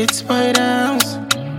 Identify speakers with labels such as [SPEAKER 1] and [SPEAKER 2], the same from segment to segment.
[SPEAKER 1] it's my dance.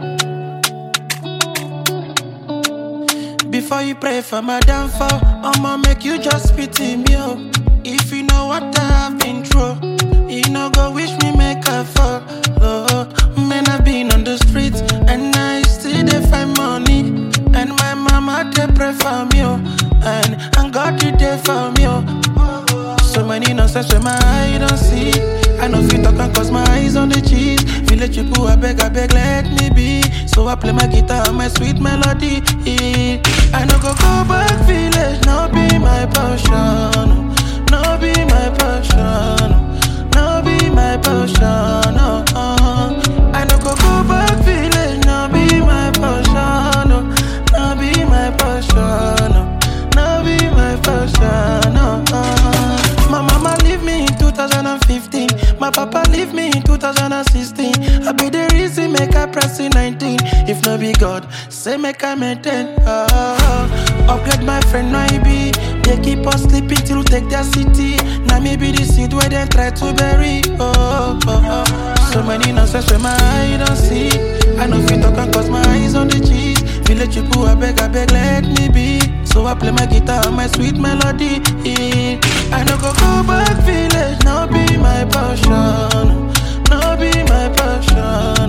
[SPEAKER 1] Before you pray for my downfall, I'ma make you just pity me, oh. If you know what I've been through, you know go wish me make a fall, oh. Man, I've been on the streets, and I still dey find money. And my mama, they pray for me, oh. And God did there for me, oh. So many nonsense where my eye don't see. I know fit talk and cause my eyes on the cheese. Village people, I beg, let me be. So I play my guitar and my sweet melody. I no go back village, no be my passion. No be my passion. No be my passion. I no go back village, no be my passion. No be my passion. No be my passion. My mama leave me in 2015. My papa leave me in 2016. I be the reason make I press in 19. If no be God, say make I maintain. Upgrade my friend, no I be. They keep us sleeping till take their city. Now me be the seed where they try to bury. So many nonsense where my eye don't see. I know fit talk and cause my eyes on the cheese. Village people, I beg, let me be. So I play my guitar and my sweet melody. I no go back village, no be my passion. No be my passion.